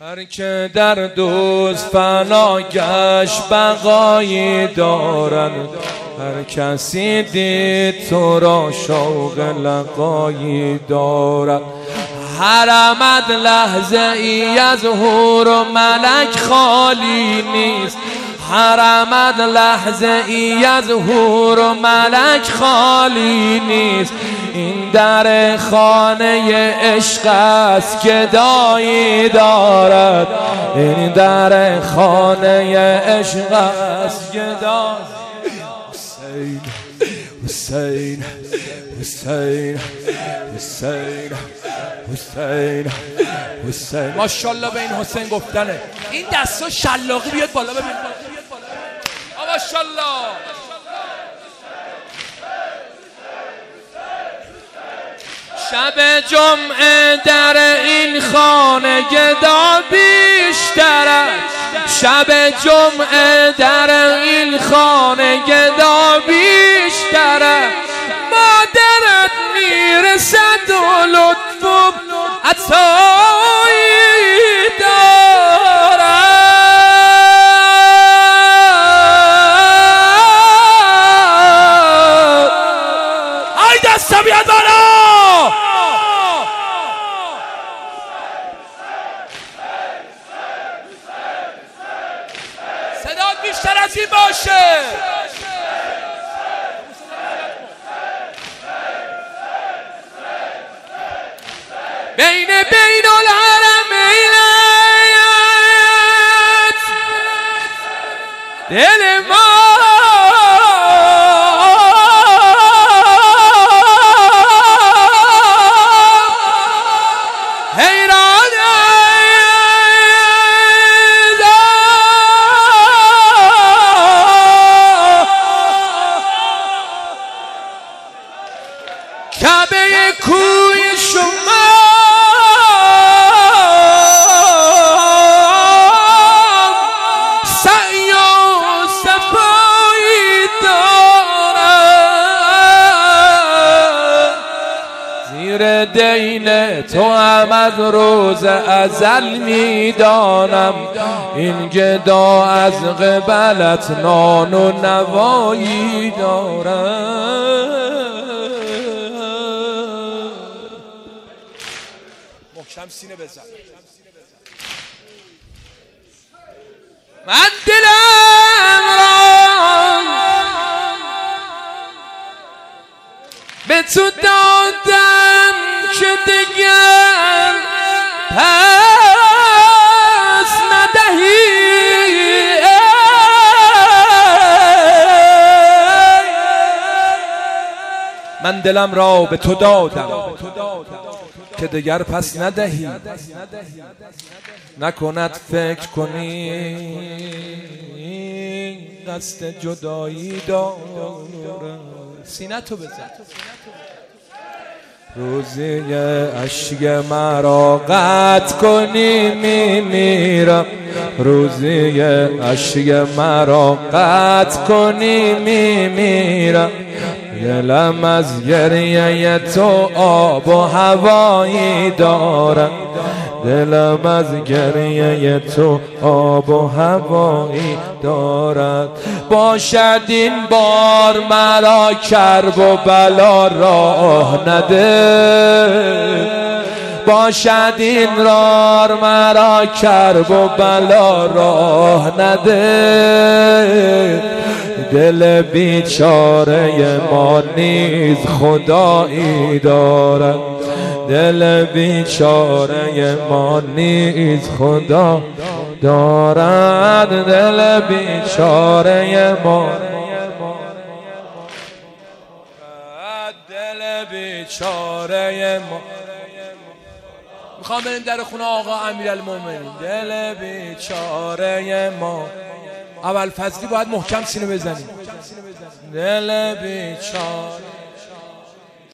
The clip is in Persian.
هر که در دوست فنا گشت بقایی دارد، هر کسی دید تو را شوق لقایی دارد. حرمت لحظه ای از حور و ملک خالی نیست، حرمت لحظه ای از حور و ملک خالی نیست. این در خانه عشق است گدایی دارد، این در خانه عشق است گدایی. حسین حسین حسین حسین حسین حسین. ماشاءالله به این حسین گفتنه. این دستا شلاقی بیاد بالا ببین. ماشاءالله. شب جمعه در این خانه گدا بیشتره، شب جمعه در این خانه گدا بیشتره. مادرت میرسد و لطف و عطایی دارد. ای دستا بیاد بالا. صدات بیشتر از این باشه. بین الحرمین دل ما حیران کعبه کوی شما دین تو هم از روز ازل میدانم، این گدا از قبلت نان و نوایی دارم. محکم سینه بزن. من دلم را به تو دادم که دیگر پس ندهی. من دلم را به تو دادم که دیگر پس ندهی. نکند فکر کنی قصد جدایی دارم. سینه تو بزن. روزی اشک مرا قطع کنی میمیرم، روزی اشک مرا قطع کنی میمیرم. دلم از گریه تو آب و هوایی دارم، دلم از گریه تو آب و هوایی دارد. باشد این بار مرا کرب و بلا راه نده، باشد این رار مرا کرب و بلا راه نده. دل بیچاره ما نیز خدایی دارد، دل بیچاره ما نیز خدا دارد. دل بیچاره ما، دل بیچاره ما. میخوام بریم در خونه آقا امیرالمومنین. دل بیچاره ما. اول فضلی باید محکم سینه بزنیم. دل بیچاره